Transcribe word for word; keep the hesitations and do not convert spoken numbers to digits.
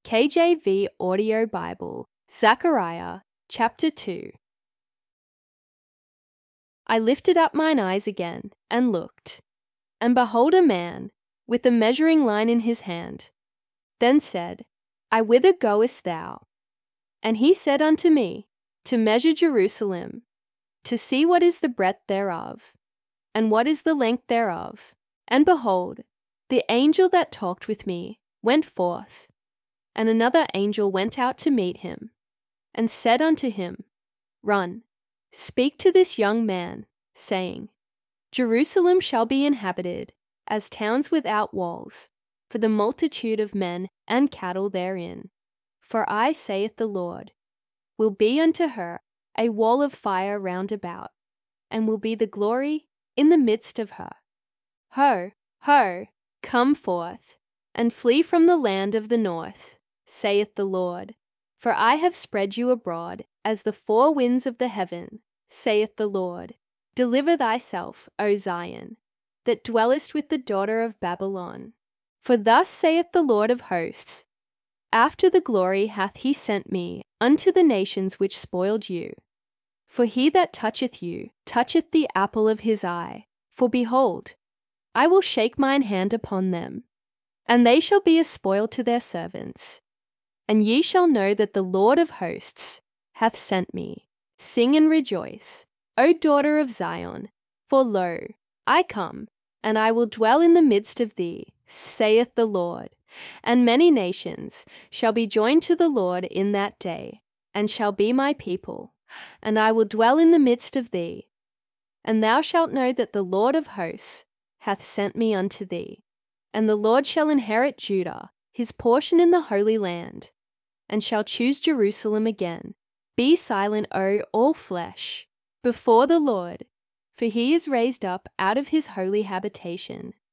K J V Audio Bible, Zechariah chapter two. I lifted up mine eyes again, and looked, and behold a man, with a measuring line in his hand. Then said, I, whither goest thou? And he said unto me, To measure Jerusalem, to see what is the breadth thereof, and what is the length thereof. And behold, the angel that talked with me went forth, and another angel went out to meet him, and said unto him, Run, speak to this young man, saying, Jerusalem shall be inhabited as towns without walls, for the multitude of men and cattle therein. For I, saith the Lord, will be unto her a wall of fire round about, and will be the glory in the midst of her. Ho, ho, come forth, and flee from the land of the north, saith the Lord. For I have spread you abroad as the four winds of the heaven, saith the Lord. Deliver thyself, O Zion, that dwellest with the daughter of Babylon. For thus saith the Lord of hosts, After the glory hath he sent me unto the nations which spoiled you. For he that toucheth you toucheth the apple of his eye. For behold, I will shake mine hand upon them, and they shall be a spoil to their servants. And ye shall know that the Lord of hosts hath sent me. Sing and rejoice, O daughter of Zion, for lo, I come, and I will dwell in the midst of thee, saith the Lord. And many nations shall be joined to the Lord in that day, and shall be my people, and I will dwell in the midst of thee. And thou shalt know that the Lord of hosts hath sent me unto thee. And the Lord shall inherit Judah, his portion in the Holy Land, and shall choose Jerusalem again. Be silent, O all flesh, before the Lord, for he is raised up out of his holy habitation.